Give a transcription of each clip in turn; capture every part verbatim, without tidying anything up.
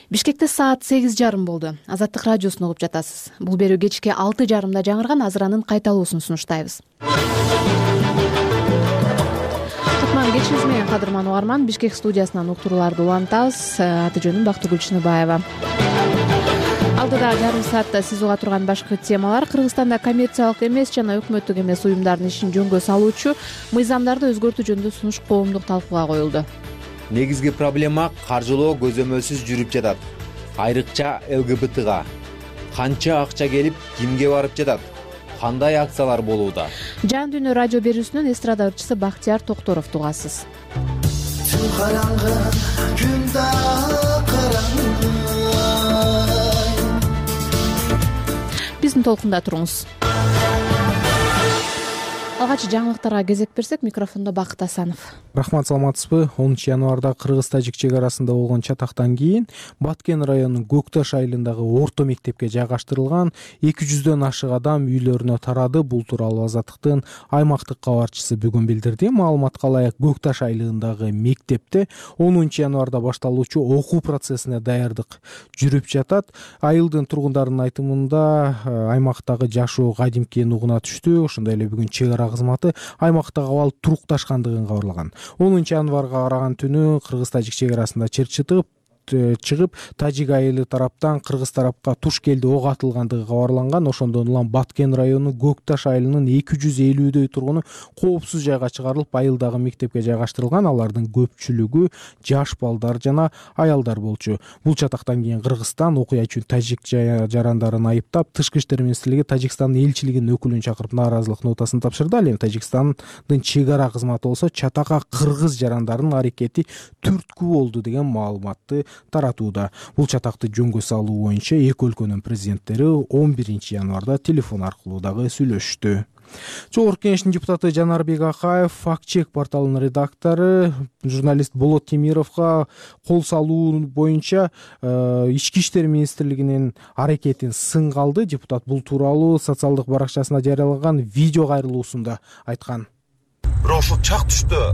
Бишкекте саат сегиз жарым болду. Азаттык радиосун угуп жатасыз. Бул берүү кечки алты жарымда жаңырган азыранын кайталуусун сунуштайбыз. Кутман кечиңиз менен кадырман угарман. Бишкек студиясынан уктурууларды улантабыз. Аты жөнүм Бактыгүл Чыныбаева. Алдыда жарым саатта сиз уга турган башкы темалар: Кыргызстанда коммерциялык эмес жана өкмөттүк эмес уюмдардын ишин жөнгө салуучу мыйзамдарды өзгөртүү жөнүндө сунуш коомдук талкууга коюлду. Негизги проблема каржылоо көзөмөлсүз жүрүп жатат. Айрыкча эл гэ бэ тэга канча акча келип, кимге барып жатат? Кандай акциялар болууда? Жан дүйнө радио берүүсүнөн эстрада ырчысы Бактияр Токторовду угасыз. Түн караңгы, күн дагы караңгы. Биздин толкунда туруңуз. Алгач жаңылыктарга кезек берсек, микрофондо Бакыт Асанов. Рахмат, саламатсызбы? онунчу январда Кыргыз-Тажик чек арасында болгон чатактан кийин Баткен районунун Көкташ айылындагы орто мектепке жайгаштырылган эки жүздөн ашык адам үйлөрүнө тарады. Бул тууралуу Азаттыктын аймактык кабарчысы бүгүн билдирди. Маалыматка ылайык, Көкташ айылындагы мектепте онунчу январда башталуучу окуу процессине даярдык жүрүп жатат. Айылдын тургундарынын айтымында аймактагы жашоо кадимки нугуна түштү. Ошондой эле бүгүн чек ара кызматы аймактагы абал турукташкандыгын кабарлаган. онунчу январга караган түнү Кыргыз-Тажик чек арасында чыр чыгып, Тажик айылы тараптан Кыргыз тарапка туш келди ок атылгандыгы кабарланган. Ошондон улам Баткен районунун Көкташ айылынын эки жүз элүүдөй тургуну коопсуз жайга чыгарылып, айылдагы мектепке жайгаштырылган. Алардын көпчүлүгү жаш балдар жана аялдар болчу. Бул чатактан кийин Кыргызстан окуя үчүн тажик жарандарын айыптап, Тышкы иштер министрлиги Тажикстандын элчилигинин өкүлүн чакырып нааразылык нотасын тапшырды. Ал эми Тажикстандын чек ара кызматы болсо чатакка кыргыз жарандарынын аракети түрткү болду деген маалыматты таратууда. Бул чатакты жөнгө салуу боюнча эки өлкөнүн президенттери он биринчи январда телефон аркылуу дагы сүйлөштү. Жогорку кеңештин депутаты Жанарбек Акаев Факт-чек порталынын редактору журналист Болот Темировго кол салуу боюнча Ички иштер министрлигинин аракетин сынга алды. Депутат бул тууралуу социалдык баракчасына жарыялаган видео кайрылуусунда айткан. Бирок ошол чак түштө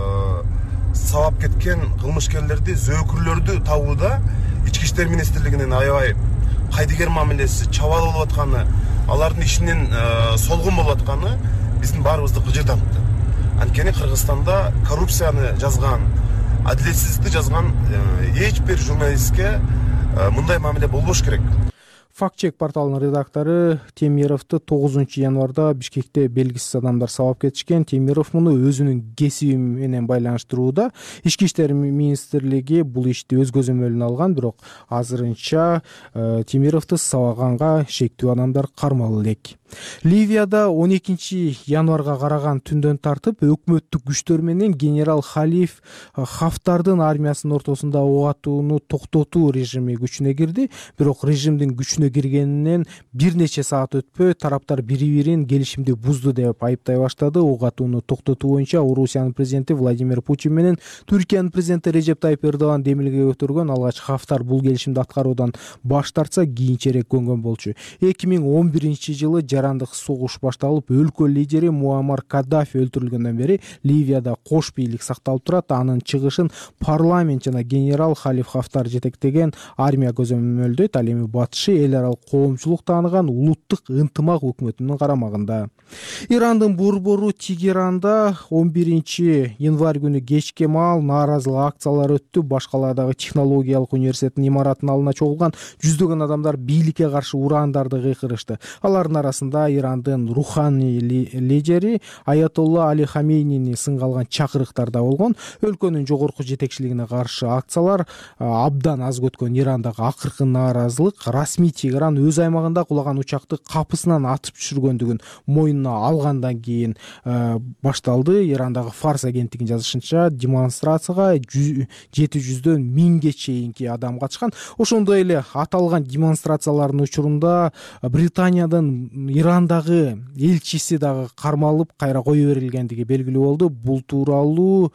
сабап кеткен кылмышкерлерди, зөөкүрлөрдү табууда Ички иштер министрлигинин аябай кайдыгер мамилеси, чабаал болуп атканы, алардын ишинин солгун болуп атканы биздин баарыбызды кыжырдатты. Анткени Кыргызстанда коррупцияны жазган, адилетсиздикти жазган эч бир журналистке мындай мамиле болбош керек. Факт-чек порталынын редактору Темировду тогузунчу январда Бишкекте белгисиз адамдар сабап кетишкен. Темиров муну өзүнүн кесиби менен байланыштырууда. Ички иштер министрлиги бул ишти өз көзөмөлүнө алган, бирок азырынча Темировду сабаганга шектүү адамдар кармалып элек. Ливияда он экинчи январга караган түндөн тартып өкмөттүк күчтөр менен генерал Халиф Хафтардын армиясынын ортосунда ок атууну токтотуу режими күчүнө кирди. Бирок режимдин күчүнө киргенинен бир нече саат өтпөй тараптар бири-бирин келишимди бузду деп айыптай баштады. Ок атууну токтотуу боюнча Орусиянын президенти Владимир Путин менен Түркиянын президенти Режеп Тайып Эрдоган демилге көтөргөн. Алгач Хафтар бул келишимди аткаруудан баш тартса, кийинчерээк көнгөн болчу. эки миң он биринчи жылы жарандык согуш башталып, өлкө лидери Муаммар Каддафи өлтүрүлгөндөн бери Ливияда кош бийлик сакталып турат. Анын чыгышын парламент жана генерал Халиф Хафтар жетектеген армия көзөмөлдөйт. Ал эми батышы эл аралык коомчулук тааныган улуттук ынтымак өкмөтүнүн карамагында. Ирандын борбору Тегеранда он биринчи январь күнү кечке маал нааразылык акциялары өттү. Башкаладагы технологиялык университеттин имаратынын алдына чогулган жүздөгөн адамдар бийликке каршы урандарды кыйкырышты. Алардын арасында Ирандын руханий лидери Аятолла Али Хамейнини сынга алган чакырыктар да болгон. Өлкөнүн жогорку жетекчилигине каршы акциялар абдан аз көткөн Ирандагы акыркы нааразылык расмий Тегеран өз аймагында кулаган учакты капысынан атып түшүргөндүгүн мойнуна алгандан кийин башталды. Ирандагы Фарс агенттигинин жазышынча демонстрацияга жети жүздөн миңге чейинки адам катышкан. Ошондой эле аталган демонстрациялардын учурунда Британиядан Ирандагы элчиси дагы кармалып, кайра кое берилгендиги белгилүү болду. Бул тууралуу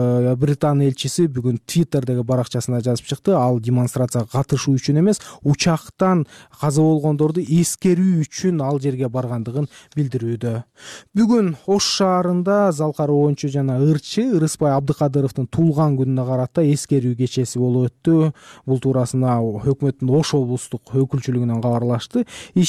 Британ элчиси бүгүн Твиттердеги баракчасына жазып чыкты. Ал демонстрацияга катышуу үчүн эмес, учактан каза болгондорду эскерүү үчүн ал жерге баргандыгын билдирүүдө. Бүгүн Ош шаарында Залкар обончу жана ырчы Ырыспай Абдыкадыровдун туулган күнүнө карата эскерүү кечеси болуп өттү. Бул туурасына өкмөттүн Ош облустук өкүлчүлүгүнөн кабарлашты.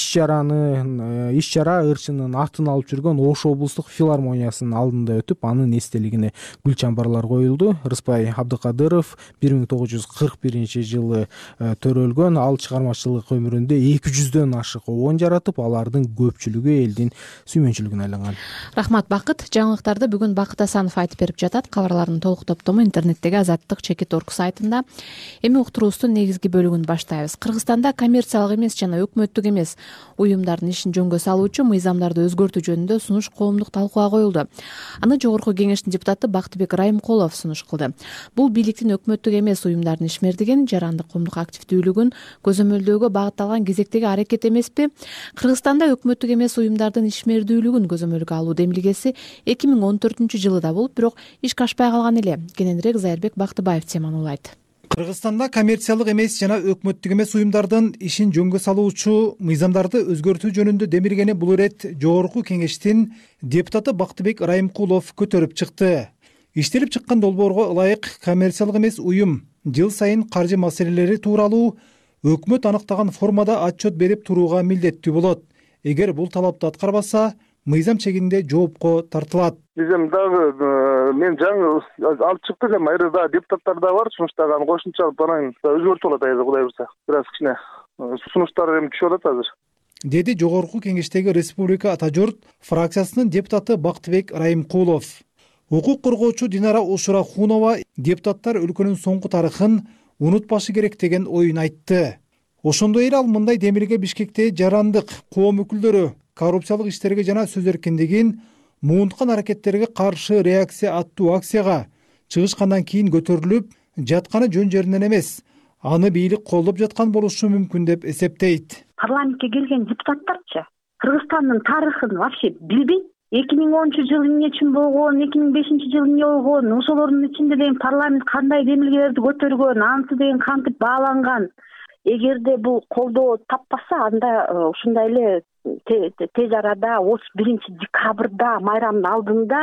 Иш-чараны иш-чара ырчынын атын алып жүргөн Ош облустук филармониясынын алдында өтүп, анын эстелигине гүл чамбарлар коюлду. Ырыспай Абдыкадыров бир миң тогуз жүз кырк биринчи жылы төрөлгөн. Ал чыгармачылык өмүрүндө эки жүздөн ашык обон жаратып, алардын көпчүлүгү элдин сүймөнчүлүгүнө айланган. Рахмат, Бакыт. Жаңылыктарды бүгүн Бакыт Асанов айтып берип жатат. Кабарлардын толук топтому интернеттеги Азаттык чекит орг сайтында. Эми уктуруубуздун негизги бөлүгүн баштайбыз. Кыргызстанда коммерциялык эмес жана өкмөттүк эмес уюмдардын ишин жөнгө салуучу мыйзамдарды өзгөртүү жөнүндө сунуш коомдук талкууга коюлду. Аны Жогорку Кеңештин депутаты Бактыбек Райымкулов сунуш кылды. Бул бийликтин өкмөттүк эмес уюмдардын ишмердигин, жарандык коомдук активдүүлүгүн көзөмөлдөөгө багытталган кезектеги аракет эмеспи? Кыргызстанда өкмөттүк эмес уюмдардын ишмердүүлүгүн көзөмөлгө алуу демилгеси эки миң он төртүнчү жылы да болуп, бирок ишке ашпай калган эле. Кененирээк Зайырбек Бактыбаев теманы улайт. Кыргызстанда коммерциялык эмес жана өкмөттүк эмес уюмдардын ишин жөнгө салуучу мыйзамдарды өзгөртүү жөнүндө демилгени бул ирет Жогорку Кеңештин депутаты Бактыбек Райымкулов көтөрүп чыкты. Иштелип чыккан долбоорго ылайык коммерциялык эмес уюм жыл сайын каржы маселелери тууралуу өкмөт аныктаган формада отчет берип турууга милдеттүү болот. Эгер бул талапты аткарбаса, мыйзам чегинде жоопко тартылат. Биз эми дагы мен жаңы алып чыктык, эми айры да депутаттар да бар, сунуштагы аны кошумча алып анан өзгөртүп алат айры Кудай буйрса. Бир аз кичине сунуштар эми түшүп атат азыр. Деди Жогорку Кеңештеги Республика Ата журт фракциясынын депутаты Бактыбек Райымкулов. Укук коргоочу Динара Ушурахунова депутаттар өлкөнүн соңку тарыхын унутпашы керек деген оюн айтты. Ошондой эле ал мындай демилге Бишкекте жарандык коом өкүлдөрү коррупциялык иштерге жана сөз эркиндигин муунткан аракеттерге каршы реакция аттуу акцияга чыгышкандан кийин көтөрүлүп жатканы жөн жеринен эмес, аны бийлик колдоп жаткан болушу мүмкүн деп эсептейт. Парламентке келген депутаттарчы Кыргызстандын тарыхын вообще билбейт. эки миң онунчу жылы эмне үчүн болгон, эки миң бешинчи жылы эмне болгон, ошолордун ичинде деген парламент кандай демилгелерди көтөргөн, анысы деген кантип бааланган. Эгерде бул колдоо таппаса, анда ушундай эле тез арада отуз биринчи декабрда майрамдын алдында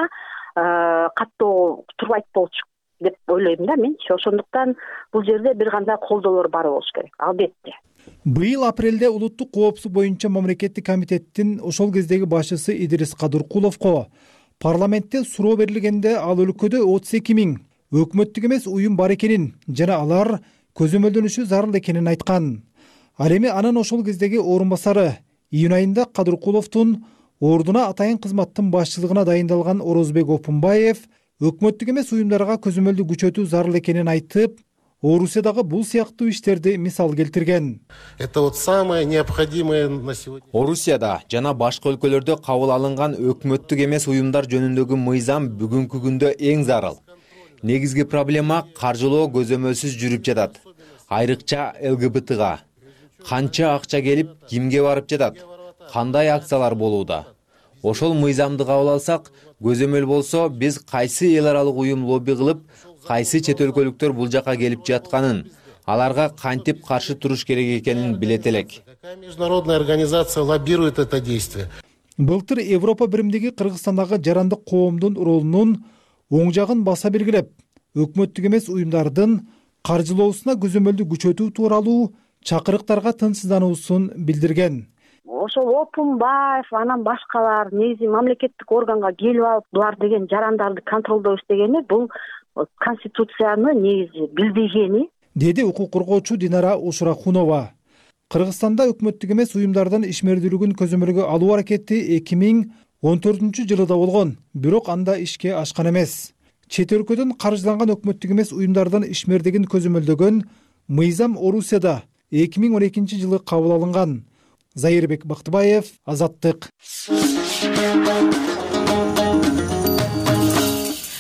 каттоо турбайт болчу деп ойлойм да менчи. Ошондуктан бул жерде бир кандай колдоолор бар болуш керек, албетте. Быйыл апрелде улуттук коопсуздук боюнча мамлекеттик комитеттин ошол кездеги башчысы Идирис Кадыркуловго парламентте суроо берилгенде ал өлкөдө отуз эки миң өкмөттүк эмес уюм бар экенин жана алар көзөмөлдөнүшү зарыл экенин айткан. Ал эми анын ошол кездеги орун басары июнь айында Кадыркуловдун ордуна атайын кызматтын башчылыгына дайындалган Орозбек Опунбаев өкмөттүк эмес уюмдарга көзөмөлдү күчөтүү зарыл экенин айтып, Орусиядагы бул сыяктуу иштерди мисал келтирген. Это вот самое необходимое на сегодня. Орусияда жана башка өлкөлөрдө кабыл алынган өкмөттүк эмес уюмдар жөнүндөгү мыйзам бүгүнкү күндө эң зарыл. Негизги проблема каржылоо көзөмөлсүз жүрүп жатат. Айрыкча эл гэ бэ тэга. Канча акча келип, кимге барып жатат? Кандай акциялар болууда? Ошол мыйзамды кабыл алсак, көзөмөл болсо, биз кайсы эл аралык уюм лобби кылып, кайсы чет өлкөлүктөр бул жака келип жатканын, аларга кантип каршы туруш керек экенин билет элек. Какая международная организация лоббирует это действие? Былтыр Европа биримдиги Кыргызстандагы жарандык коомдун ролунун оң жагын баса белгилеп, өкмөттүк эмес уюмдардын каржылоосуна көзөмөлдү күчөтүү тууралуу чакырыктарга тынчсыздануусун билдирген. Ошол Опунбаев, анан башкалар негизи мамлекеттик органга келип алып, булар деген жарандарды контролдоо istегени бул конституцияны негизи билбегени, деди укук коргоочу Динара Ушурахунова. Кыргызстанда өкмөттүк эмес уюмдардын ишмердүүлүгүн көзөмөлгө алуу аракети эки миң он төртүнчү жылда болгон, бирок анда ишке ашкан эмес. Чет өлкөдөн каржыланган өкмөттүк эмес уюмдардын ишмердигин көзөмөлдөгөн мыйзам Орусияда эки миң он экинчи жылы кабыл алынган. Зайырбек Бактыбаев, Азаттык.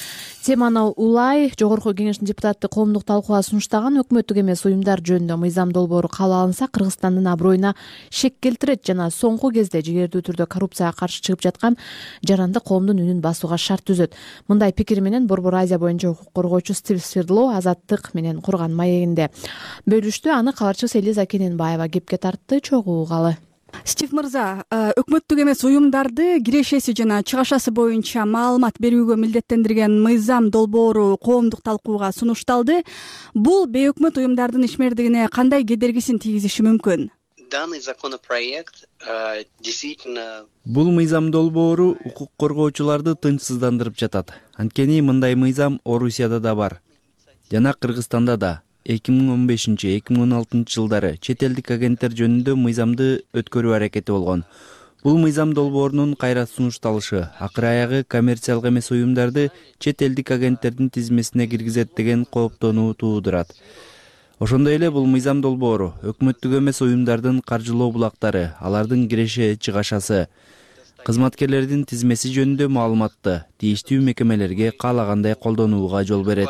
теманы улай жогорку кеңештин депутаты коомдук талкууга сунуштаган өкмөттүк эмес уюмдар жөнүндө мыйзам долбоору кабыл алынса Кыргызстандын аброюна шек келтирет жана соңку кезде жигердүү түрдө коррупцияга каршы чыгып жаткан жарандык коомдун үнүн басууга шарт түзөт. Мындай пикир менен Борбор Азия боюнча укук коргоочу Стив Свердло Азаттык менен курган маегинде бөлүштү. Аны кабарчыбыз Элиза Кененбаева кепке тартты. Чогуу угалы. Стив мырза, өкмөттүк эмес уюмдарды кирешеси жана чыгашасы боюнча маалымат берүүгө милдеттендирген мыйзам долбоору коомдук талкууга сунушталды. Бул бейөкмөт уюмдардын ишмердигине кандай кедергисин тийгизиши мүмкүн? Данный законопроект действительно Бул мыйзам долбоору укук коргоочуларды тынчсыздандырып жатат. Анткени мындай мыйзам Орусияда да бар жана Кыргызстанда да. эки миң он бешинчи эки миң он алтынчы жылдары чет элдик агенттер жөнүндө мыйзамды өткөрүү аракети болгон. Бул мыйзам долбоорунун кайра сунушталышы акыры аягы коммерциялык эмес уюмдарды чет элдик агенттердин тизмесине киргизет деген кооптонуу туудурат. Ошондой эле бул мыйзам долбоору өкмөттүк эмес уюмдардын каржылоо булактары, алардын киреше чыгашасы, кызматкерлердин тизмеси жөнүндө маалыматты тийиштүү мекемелерге каалагандай колдонууга жол берет.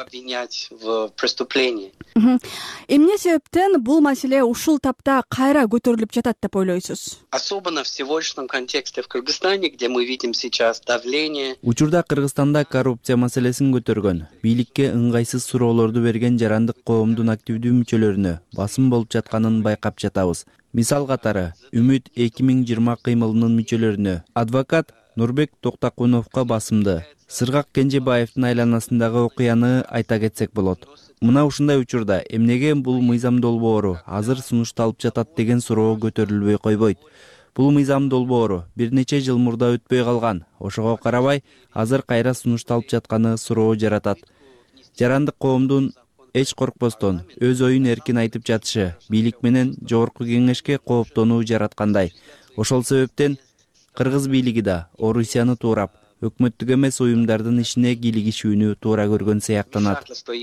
Эмне себептен бул маселе ушул тапта кайра көтөрүлүп жатат деп ойлойсуз? Особенно в сегодняшнем контексте в Кыргызстане, где мы видим сейчас давление. Учурда Кыргызстанда коррупция маселесин көтөргөн, бийликке ыңгайсыз суроолорду берген жарандык коомдун активдүү мүчөлөрүнө басым болуп жатканын байкап жатабыз. Мисал катары, Үмүт эки миң жыйырма кыймылынын мүчөлөрүнө адвокат Нурбек Токтакуновго басымды. Сыргак Кенжебаевдин айланасындагы окуяны айта кетсек болот. Мына ушундай учурда эмнеге бул мыйзам долбоору азыр сунушталып жатат деген суроо көтөрүлбөй койбойт. Бул мыйзам долбоору бир нече жыл мурда өтпөй калган. Ошого карабай, азыр кайра сунушталып жатканы суроо жаратат. Жарандык коомдун эч коркпостон өз оюн эркин айтып жатышы бийлик менен жогорку кеңешке кооптонуу жараткандай. Ошол себептен Кыргыз бийлиги да Орусияны туурап, өкмөттүк эмес уюмдардын ишине кийлигишүүнү туура көргөн сыяктанат.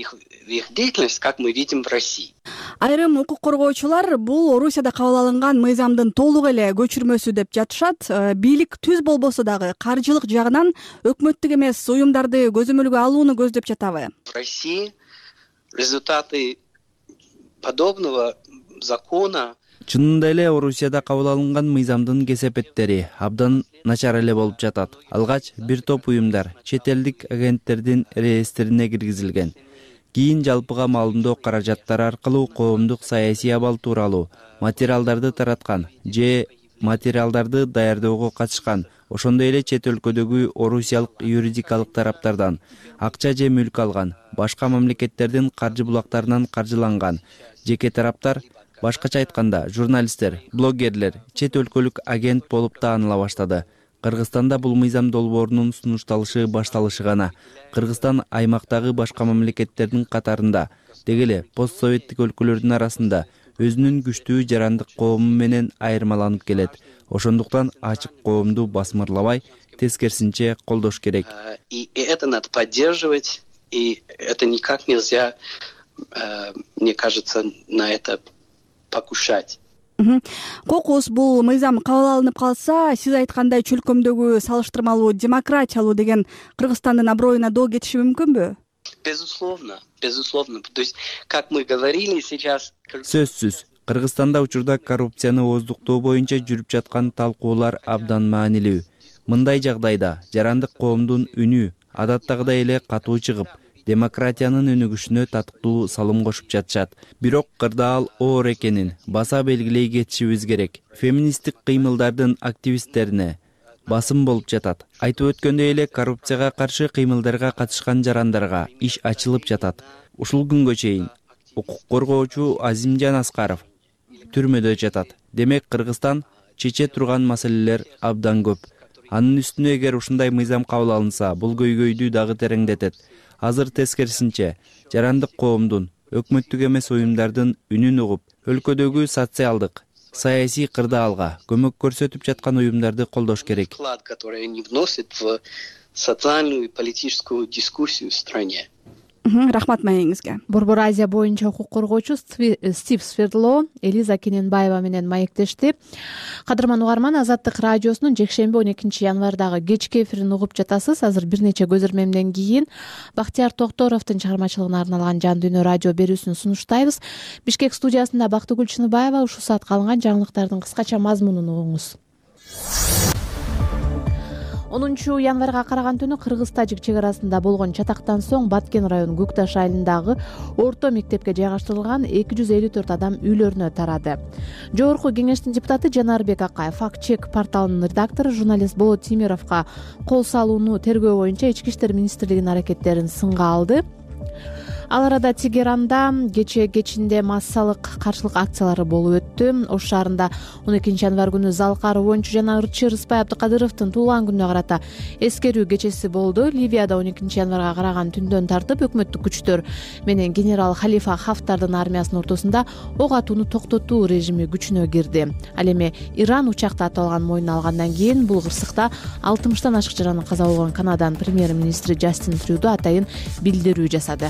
Айрым укук коргоочулар бул Орусияда кабыл алынган мыйзамдын толук эле көчүрмөсү деп жатышат. Бийлик түз болбосо дагы каржылык жагынан өкмөттүк эмес уюмдарды көзөмөлгө алууну көздөп жатабы? В России результаты подобного закона Чынында эле Орусияда кабыл алынган мыйзамдын кесепеттери абдан начар эле болуп жатат. Алгач бир топ уюмдар чет элдик агенттердин реестрине киргизилген. Кийин жалпыга маалымдоо каражаттары аркылуу коомдук саясий абал тууралуу материалдарды тараткан же материалдарды даярдоого катышкан. Ошондой эле чет өлкөдөгү орусиялык юридикалык тараптардан акча же мүлк алган, башка мамлекеттердин каржы булактарынан каржыланган жеке тараптар, башкача айтканда, журналисттер, блогерлер чет өлкөлүк агент болуп тааныла баштады. Кыргызстанда бул мыйзам долбоорунун сунушталышы башталышы гана. Кыргызстан аймактагы башка мамлекеттердин катарында, деги эле постсоветтик өлкөлөрдүн арасында өзүнүн күчтүү жарандык коому менен айырмаланып келет. Ошондуктан ачык коомду басмырлабай, тескерисинче колдош керек. И это надо поддерживать, и это никак нельзя, мне кажется, на это покушать. Кокус бул мыйзам кабыл алынып калса, сиз айткандай чөлкөмдөгү салыштырмалуу демократиялуу деген Кыргызстандын аброюна доо кетиши мүмкүнбү? Безусловно, безусловно. То есть, как мы говорили сейчас... Сөзсүз, Кыргызстанда учурда коррупцияны ооздуктоо боюнча жүрүп жаткан талкуулар абдан маанилүү. Мындай жагдайда жарандык коомдун үнү адаттагыдай эле катуу чыгып, демократиянын өнүгүшүнө татыктуу салым кошуп жатышат. Бирок кырдаал оор экенин баса белгилей кетишибиз керек. Феминисттик кыймылдардын активисттерине басым болуп жатат. Айтып өткөндөй эле коррупцияга каршы кыймылдарга катышкан жарандарга иш ачылып жатат. Ушул күнгө чейин укук коргоочу Азимжан Аскаров түрмөдө жатат. Демек Кыргызстан чече турган маселелер абдан көп. Анын үстүнө эгер ушундай мыйзам кабыл алынса, бул көйгөйдү дагы тереңдетет. Азыр тескерисинче жарандык коомдун, өкмөттүк эмес уюмдардын үнүн угуп, өлкөдөгү социалдык, саясий кырдаалга көмөк көрсөтүп жаткан уюмдарды колдош керек. Вклад, который они вносят в социальную и политическую дискуссию в стране. рахмат маегиңизге. Борбор Азия боюнча укук коргоочу Стив Свердло Элиза Кененбаева менен маектешти. Кадырман угарман, Азаттык радиосунун жекшемби он экинчи январдагы кечки эфирин угуп жатасыз. Азыр бир нече көз ирмемден кийин Бактияр Токторовдун чыгармачылыгына арналган Жан дүйнө радио берүүсүн сунуштайбыз. Бишкек студиясында Бактыгүл Чыныбаева. Ушул саатка алынган жаңылыктардын кыскача мазмунун угуңуз. онунчу январга караган түнү Кыргыз-Тажик чек арасында болгон чатактан соң Баткен району Көкташ айылындагы орто мектепке жайгаштырылган эки жүз элүү төрт адам үйлөрүнө тарады. Жогорку кеңештин депутаты Жанарбек Акаев Факт чек порталынын редактору журналист Болот Тимировго кол салууну тергөө боюнча Ички иштер министрлигинин аракеттерин сынга алды. Ал арада Тегеранда кечээ кечинде массалык каршылык акциялары болуп өттү. Ош шаарында он экинчи январ күнү Залкар Обончу жана ырчы Рыспай Абдыкадыровдун туулган күнүнө карата эскерүү кечеси болду. Ливияда он экинчи январга караган түндөн тартып өкмөттүк күчтөр менен генерал Халифа Хафтардын армиясынын ортосунда ок атууну токтотуу режими күчүнө кирди. Ал эми Иран учакты атып алган мойнуна алгандан кийин бул кырсыкта алтымыштан ашык жаранын каза болгон Канаданын премьер-министри Джастин Трюдо атайын билдирүү жасады.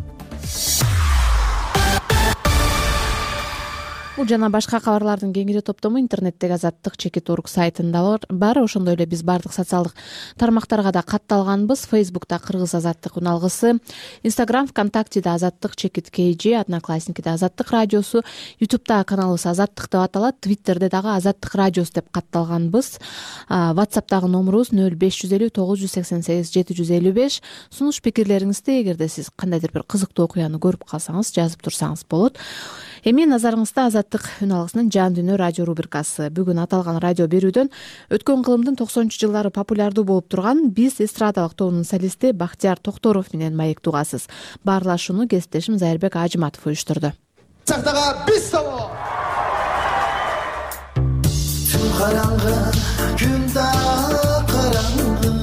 Бул жана башка кабарлардын кеңири топтому интернеттеги азаттык чекит орг сайтында бар. Ошондой эле биз бардык социалдык тармактарга да катталганбыз. Фейсбукта Кыргыз азаттык үналгысы, Инстаграм, ВКонтактеде азаттык чекит kg, Одноклассникиде азаттык радиосу, Ютубта каналыбыз азаттык деп аталат, Твиттерде дагы азаттык радиосу деп катталганбыз. WhatsAppтагы номурубуз нөл беш жүз элүү тогуз жүз сексен сегиз жети жүз элүү беш. Сунуш пикирлериңизди эгерде сиз кандайдыр бир кызыктуу окуяны көрүп калсаңыз жазып турсаңыз болот. Эми назарыңызда азаттык үн алгысынын Жан дүйнө радио рубрикасы. Бүгүн аталган радио берүүдөн өткөн кылымдын токсонунчу жылдары популярдуу болуп турган биз эстрадалык тобунун солисти Бактияр Токторов менен маектүү угасыз. Баарлашууну кесиптешим Зайырбек Ажыматов уюштурду. Сактага биз тобу. Түн караңгы, күн да караңгы.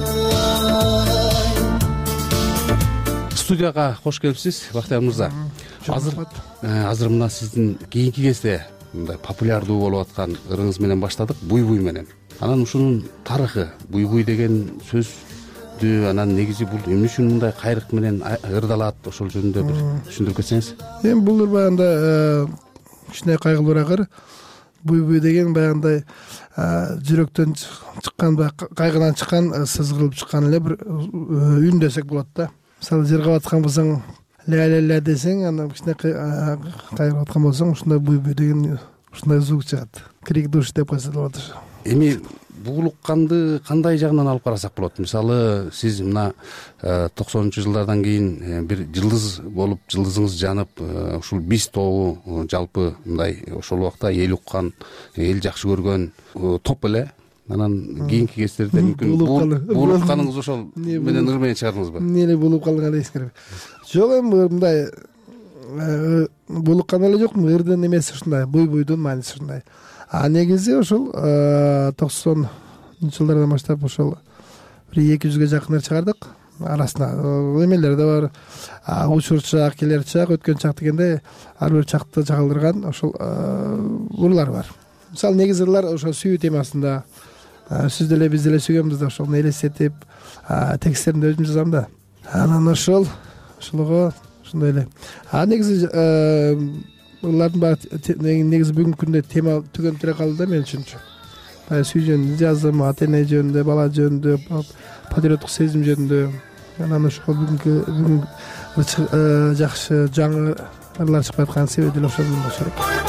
Студияга кош келипсиз, Бактияр мырза. Азыр азыр мына сиздин кийинки кезде мындай популярдуу болуп аткан ырыңыз менен баштадык, буй-буй менен. Анан ушунун тарыхы, буй-буй деген сөздү, анан негизи бул эмне үчүн мындай кайрык менен ырдалат, ошол жөнүндө бир түшүндүрүп кетсеңиз. Эми бул баягында кичине кайгылуураак. Буй-буй деген баягындай жүрөктөн чыккан, кайгыдан чыккан, сызгырылып чыккан эле бир үн десек болот да. Мисалы жыргап аткан болсоң, ля-ля-ля десең, анан кичине кайрып аткан болсоң, ушундай буй-буй деген ушундай звук чыгат. Крик душ деп койсо болот. Эми бул укканды кандай жагынан алып карасак болот? Мисалы, сиз мына токсонунчу жылдардан кийин бир жылдыз болуп, жылдызыңыз жанып, ушул биз тобу жалпы мындай ошол убакта эл уккан, эл жакшы көргөн топ эле. Анан кийинки кездерде мүмкүн бул укканыңыз ошол менен ыр менен чыгардыңызбы? Эмне болуп калган дейсиңер? Жок, эми мындай булуккан эле жокмун, ырдын эмеси ушундай, буй-буйдун мааниси ушундай. А негизи ошол токсонунчу жылдардан баштап ошол бир эки жүзгө жакын ыр чыгардык. Арасында эмелер да бар, учурчак, келер чак, өткөн чак дегенде ар бир чакты чагылдырган ошол ырлар бар. Мисалы негизи ырлар ошол сүйүү темасында, сиз деле биз деле сүйгөнбүз да, ошону элестетип, тексттерин өзүм жазам да. Анан ошол ошолго ошондой эле. А негизи ырлардын баары негизи бүгүнкү күндө тема түгөнтүрө калды да мен үчүнчү. Сүйүү жөнүндө жаздым, ата эне жөнүндө, бала жөнүндө, патриоттук сезим жөнүндө. Анан ошол бүгүнкү бүгүн жакшы жаңы ырлар чыгып аткан себеби деле ошол болушу керек.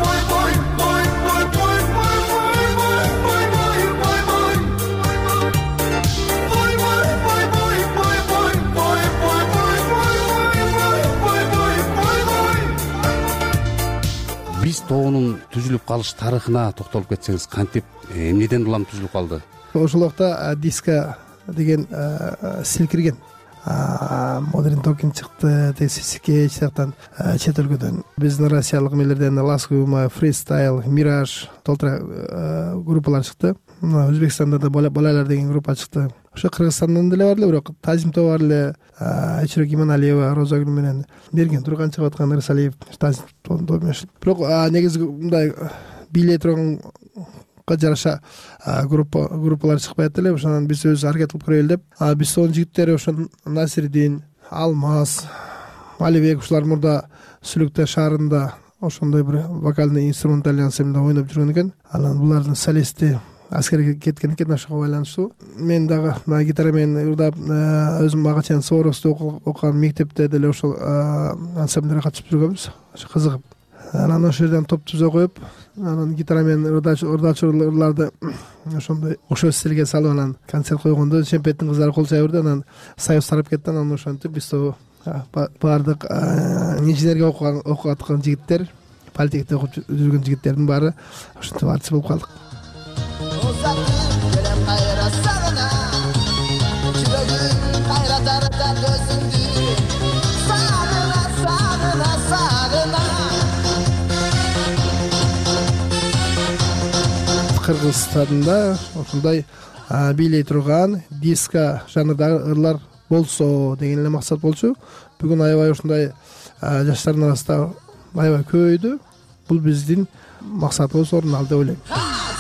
Биз тобунун түзүлүп калыш тарыхына токтолуп кетсеңиз, кантип, эмнеден улам түзүлүп калды? Ошол убакта диско деген стиль кирген. Modern Talking чыкты, Тексикеч сыяктан чет өлкөдөн. Биздин россиялык эмелерден Ласкума, Freestyle, Mirage толтура группалар чыкты. Өзбекстанда да Балалар деген группа чыкты. Ошо Кыргызстандан деле бар эле, бирок Тазим тобу бар эле, Айчурек Иманалиева, Розагүл менен Мерген Турган чыгып аткан Ырсалиев Тазим тобу менен. Бирок негизи мындай бийлей турган жараша группа группалар чыкпай эле, ошондон биз өз аракет кылып көрөлү деп, биз сонун жигиттери ошо Насирдин, Алмаз, алибек ушулар мурда Сүлүктөй шаарында ошондой бир вокальный инструментальный ансамбльде ойноп жүргөн экен. Анан булардын солисти аскерге кеткен экен, ошого байланыштуу мен дагы мына гитара менен ырдап, өзүм ага чейин Суворовскте окуган мектепте деле ошол ансамбльге катышып жүргөнбүз, ошо кызыгып. Анан ошол жерден топ түзө коюп, анан гитара менен ырдачу ырларды ошондой ошол стилге салып анан концерт койгондо Шемпеттин кыздары кол чая берди. Анан союз тарап кетти. Анан ошентип биз баардык инженерге окуган окуп аткан жигиттер, политехте окуп жүргөн жигиттердин баары ошентип артист болуп калдык. Кыргызстанда ошондой бийлей турган диско жанрдагы ырлар болсо деген эле максат болчу. Бүгүн аябай ушундай жаштардын арасында аябай көбөйдү. Бул биздин максатыбыз орун алды деп ойлойм.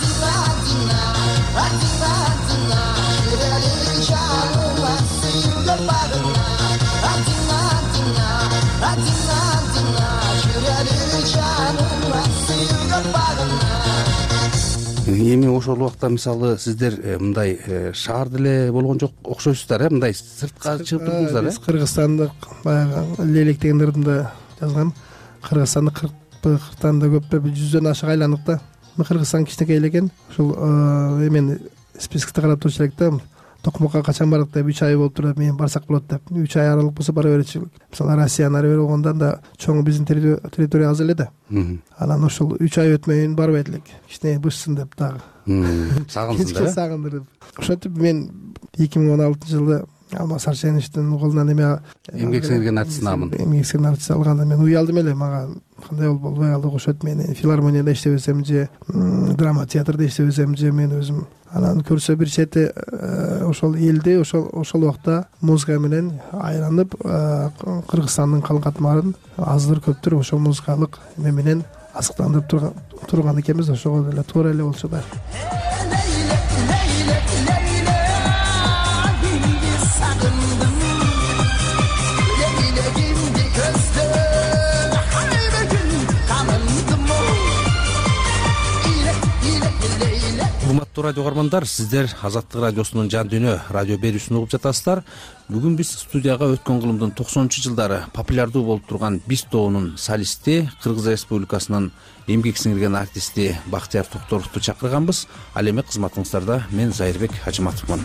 Эми ошол убакта мисалы сиздер мындай шаар деле болгон жок окшойсуздар, э мындай сыртка чыгып турдуңуздар, э? Кыргызстандык баягы Лелек деген ырдымда жазгам. Кыргызстандык кырктан да көп, жүздөн ашык айландык да. Кыргызстан кичинекей эле экен. Ошол эмен спискте карап турчу элек да. Токмокко качан барат деп үч ай болуп турат, мен барсак болот деп. үч ай аралык болсо бара берчү. Мисалы Россиянын ары бери болгондо да чоң биздин территория аз эле да. Анан ошол үч ай өтмөйүн барбайт элек. Кичине бышсын деп дагы. Сагынсың да? Сагындырып. Ошентип мен эки миң он алтынчы жылда Алмаз Аршеновичтин колунан эме эмгек сиңирген артист наамын. Эмгек сиңирген артист алганда мен уялдым эле. Мага кандай болуп болбой калды, ошентип мен филармонияда иштебесем же, драма театрда иштебесем же, мен өзүм анан көрсө бир чети ошол элди ошол ошол убакта музыка менен айланып, Кыргызстандын калын катмарын аздыр көптүр ошол музыкалык эме менен азыктандырып турган экенбиз. Ошого эле туура эле болчу да. Урматтуу радио угармандар, сиздер Азаттык радиосунун жан дүйнө радио берүүсүн угуп жатасыздар. Бүгүн биз студияга өткөн кылымдын токсонунчу жылдары популярдуу болуп турган биз тобунун солисти, Кыргыз Республикасынын эмгек сиңирген артисти Бактияр Токторовду чакырганбыз. Ал эми кызматыңыздарда мен Зайырбек Хажыматовмун.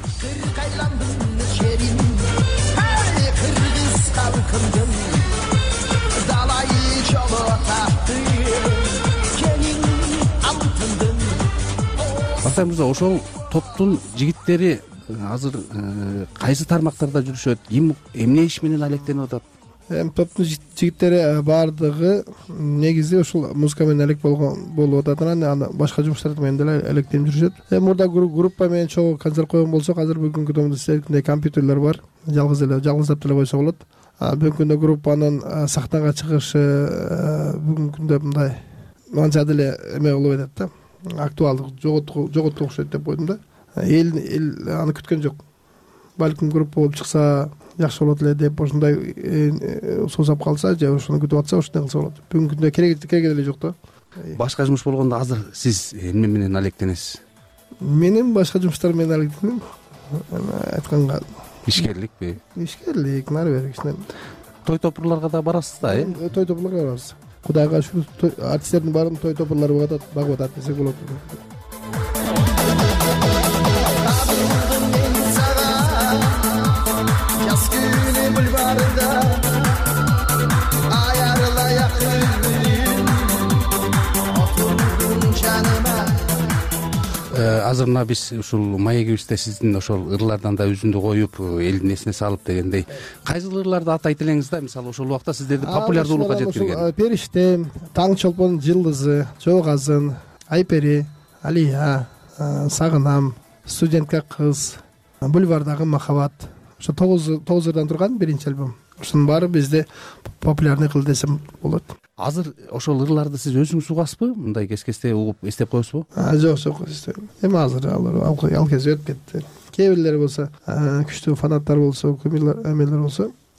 Бактияр мырза, ошол топтун жигиттери азыр кайсы тармактарда жүрүшөт, ким эмне иш менен алектенип атат? Эми топтун жигиттери баардыгы негизи ушул музыка менен алек болуп атат. Анан башка жумуштар менен деле алектенип жүрүшөт. Эми мурда группа менен чогуу концерт койгон болсок, азыр бүгүнкү күндө силердей компьютерлер бар. Жалгыз эле жалгыздап деле койсо болот. Бүгүнкү күндө группанын сахнага чыгышы бүгүнкү күндө мындай анча деле эме болуп атат да. Актуалдык жоготту окшойт деп койдум да. Эл эл аны күткөн жок. Балким группа болуп чыкса жакшы болот эле деп ошондой созап калса же ошону күтүп атса ошондой кылса болот. Бүгүнкү күндө керек керек деле жок да. Башка жумуш болгондо азыр сиз эмне менен алектенесиз? Менин башка жумуштар менен алектенем. Айтканга ишкерликпи? Ишкерлик, нары бери кичине. Той топурларга да барасыз да, э? Той топурларга барабыз. Кудайга шүгүр, артисттердин баарын той топурлары багат, багып атат десек болот. Жаз күнү бульварында аярылай акырын отурдум жаныма. Азыр мына биз ушул маегибизде сиздин ошол ырлардан да үзүндү коюп, элдин эсине салып дегендей, кайсы ырларды атайт элеңиз да? Мисалы ошол убакта сиздерди популярдуулукка жеткирген. Периштем, Таң чолпонун жылдызы, Жолгазын, Айпери, Алия, Сагынам, Студентка кыз, Бульвардагы махабат. Ошо тогуз тогуз ырдан турган биринчи альбом. Ошонун баары бизде популярный кыл десем болот. Азыр ошол ырларды сиз өзүңүз угасызбы? Мындай кес-кесте угуп эстеп коесузбу? Жок, жок. Эми азыр ал кез өтүп кетти. Кээ бирлери болсо, күчтүү фанаттар болсо, көмүлөр эмелер болсо,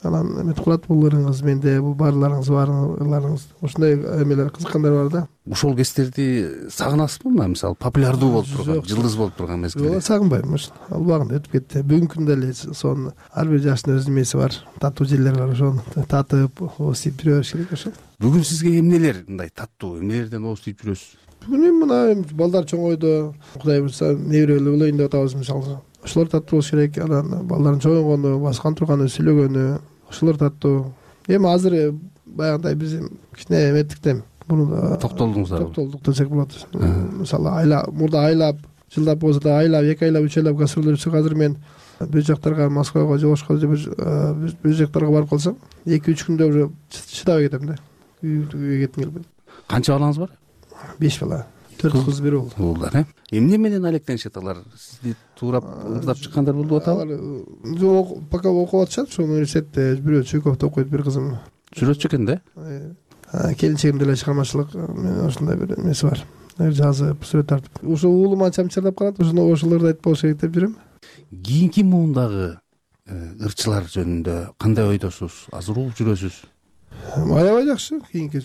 анан эметип калат бул ырыңыз менде, бул баарларыңыз баарларыңыз ушундай эмелер кызыккандар бар да. Ошол кездерди сагынасызбы? Мына мисалы популярдуу болуп турган, жылдыз болуп турган мезгил. Жок, сагынбайм. Ал убагында өтүп кетти. Бүгүнкү күндө эле сонун ар бир жаштын өз эмеси бар, таттуу жерлери бар, ошону татып, оосип жүрө бериш керек ошол. Бүгүн сизге эмнелер мындай таттуу, эмнелерден оосип жүрөсүз? Бүгүн мына балдар чоңойду, Кудай буйрса неберелер улайын деп атабыз мисалы. Ошолор таттуу болуш керек. Анан балдардын чоңойгону, баскан турганы, сүйлөгөнү, ошолор таттуу. Эми азыр баягындай биз кичине эметтик да. Муну токтолдуңуздар. Токтолдук десек болот. Мисалы айла, мурда айлап, жылдап болсо да айлап, эки айлап, үч айлап гастролдор жүрсөк, азыр мен бул жактарга, Москвага, Жогошко, бул жактарга барып калсам, эки үч күндө уже чыдабай кетем да. Үйгө кетким келбейт. Канча балаңыз бар? беш бала. төрт кыз, бир уул. Уулдар, э? Эмне менен алектенишет алар? Сизди туурап ырдап чыккандар болду атабы? Жок, пока окуп атышат, ошол университетте бирөө Чуйковдо окуйт, бир кызым. Сүрөтчү экен да? Келинчегимде эле чыгармачылык ушундай бир эмеси бар. Жазып, сүрөт тартып. Ошо уулум анча чырдап калат, ошондо ошолорду айтып болуш керек деп жүрөм. Кийинки муундагы ырчылар жөнүндө кандай ойдосуз? Азыр угуп жүрөсүз? Аябай жакшы, кийинки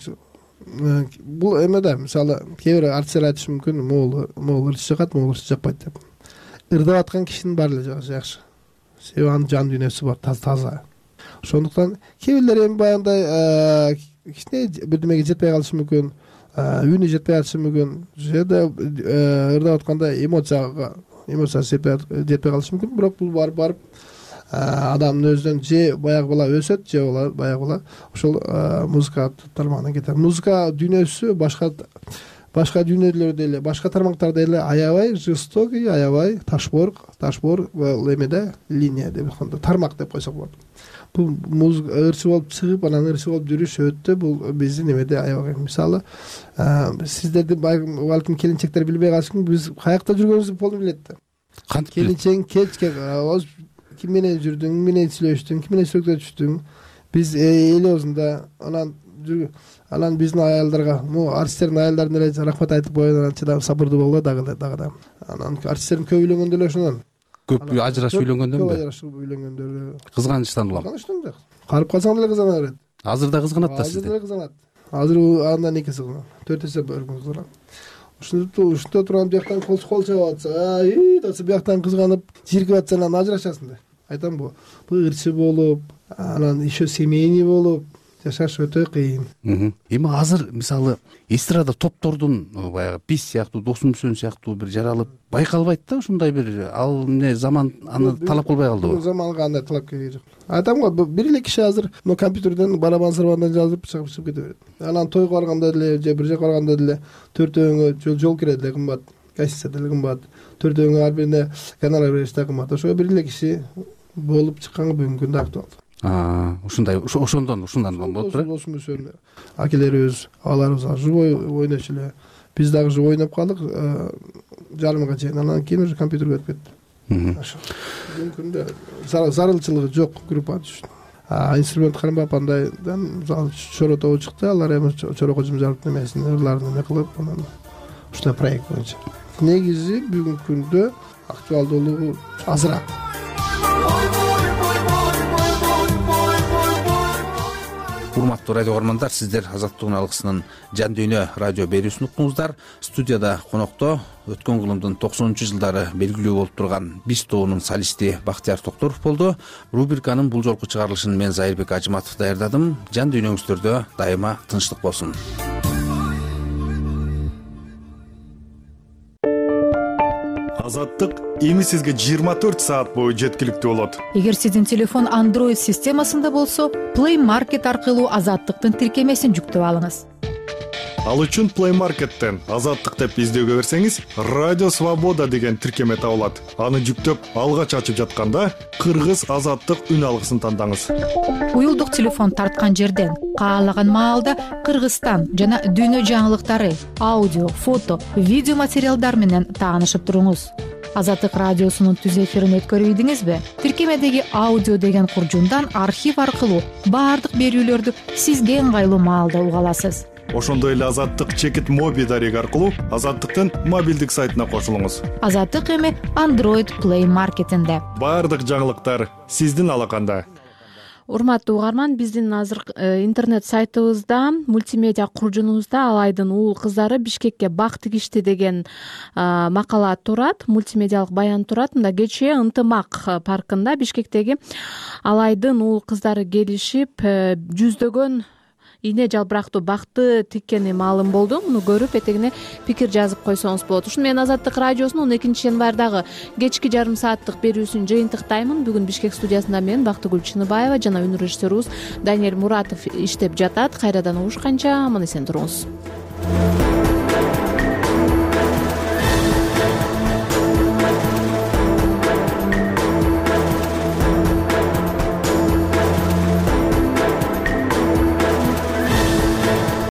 бул эме да, мисалы, кээ бир артисттер айтышы мүмкүн, могул могул ырчы жакат, могул ырчы жакпайт деп. Ырдап аткан кишинин баары эле жакшы. Себеби анын жан дүйнөсү бар, таза. Ошондуктан кээ бирлер эми баягындай кичине бирдемеге жетпей калышы мүмкүн, үнү жетпей калышы мүмкүн, же да ырдап атканда эмоцияга эмоциясы жетпей калышы мүмкүн, бирок бул барып барып адамдын өзүнөн же баягы бала өсөт, же баягы бала ошол музыка тармагына кетет. Музыка дүйнөсү башка башка дүйнөлөрдө эле, башка тармактарда эле аябай жестокий, аябай ташбор, ташбор эмеде линия деп атканда, тармак деп койсок болот. Бул музыка ырчы болуп чыгып, анан ырчы болуп жүрүш өтө бул биздин эмеде аябай. Мисалы, сиздерди балким келинчектер билбей калышы мүмкүн, биз каякта жүргөнүбүздү полдо билет да. Кантип келинчең кечке ким менен жүрдүң, ким менен сүйлөштүң, ким менен сүрөткө түштүң, биз эл оозунда анан анан биздин аялдарга, могу артисттердин аялдарына эле рахмат айтып коюп, анан чыдап сабырдуу болду дагы дагы да. Анан артисттердин көп үйлөнгөндө эле ошондон. Көп ажырашып үйлөнгөндөрбү? Көп ажырашып үйлөнгөндөр. Кызганычтан улам. Кызганычтан да. Карып калсаң деле кызгана берет. Азыр да кызганат да сизди. Азыр да кызганат. Азыр андан эки кызганат. төрт эсе кызганат. Ушунда ушунда турган бияктан кол кол чабып атса, ай, десе бияктан кызганып, жиркип атса, анан ажырашасың да. Айтам бу. Бул ырчы болуп, анан еще семейный болуп жашаш өтө кыйын. Эми азыр мисалы эстрада топтордун баягы биз сыяктуу, Досмусен сыяктуу бир жаралып байкалбайт да, ушундай бир ал эмне заман аны талап кылбай калдыбы? Заманга андай талап кереги жок. Айтам го, бир эле киши азыр мына компьютерден барабан сырбандан жазып чыгып чыгып кете берет. Анан тойго барганда деле, же бир жака барганда деле төртөөңө жол кирет деле кымбат, гостиница деле кымбат, төртөөңө ар бирине гонорар бериш да кымбат. Ошо бир эле киши болуп чыкканга бүгүнкү күндө актуал. А, ушундай, ошондон, ушундан болот да. Досмусен акелерибиз, аларыбыз живой ойночу эле. Биз дагы живой ойноп калдык, жарымга чейин, анан кийин уже компьютерге өтүп кетти. Бүгүнкү күндө зарылчылыгы жок группа үчүн. А инструмент кармап андайдан чоро тобу чыкты, алар эми чоро кожум жарып немесин, ырларын эме кылып, анан ушундай проект боюнча. Негизи бүгүнкү күндө актуалдуулугу азыраак. Урматтуу радио көрөрмандар, сиздер Азаттыктын алгысынын жан дүйнө радио берүүсүн уктуңуздар. Студияда конокто өткөн кылымдын токсонунчу жылдары белгилүү болуп турган биз тобунун солисти Бактияр Токторов болду. Рубриканын бул жолку чыгарылышын мен Зайырбек Ажыматов даярдадым. Жан дүйнөңүздөрдө дайыма тынчтык болсун. Азаттык эми сизге жыйырма төрт саат бою жеткиликтүү болот. Эгер сиздин телефон Android системасында болсо, Play Market аркылуу Азаттыктын тиркемесин жүктөп алыңыз. Ал үчүн Play Market'тен Азаттык деп издөөгө берсеңиз, Радио Свобода деген тиркеме табылат. Аны жүктөп, алгач ачып жатканда Кыргыз Азаттык үн алгысын тандаңыз. Уюлдук телефон тарткан жерден каалаган маалда Кыргызстан жана дүйнө жаңылыктары, аудио, фото, видео материалдар менен таанышып туруңуз. Азаттык радиосунун түз эфирин өткөрүп ийдиңизби? Тиркемедеги аудио деген куржундан архив аркылуу баардык берүүлөрдү сизге ыңгайлуу маалда уга аласыз. Ошондой эле Азаттык чекит моби дареги аркылуу Азаттыктын мобилдик сайтына кошулуңуз. Азаттык эми Android Play Market'инде. Баардык жаңылыктар сиздин алаканда. урматтуу угарман, биздин азыр интернет сайтыбызда, мультимедиа куржунубузда Алайдын уул кыздары Бишкекке бак тигишти деген макала турат, мультимедиалык баян турат. Мында кечээ Ынтымак паркында Бишкектеги Алайдын уул кыздары келишип жүздөгөн ийне жалбырактуу бакты тиккени маалым болду. Муну көрүп этегине пикир жазып койсоңуз болот. Ушуну менен Азаттык радиосунун он экинчи январдагы кечки жарым сааттык берүүсүн жыйынтыктаймын. Бүгүн Бишкек студиясында мен Бактыгүл Чыныбаева жана өнөр режиссерубуз Даниэль Муратов иштеп жатат. Кайрадан угушканча аман эсен туруңуз.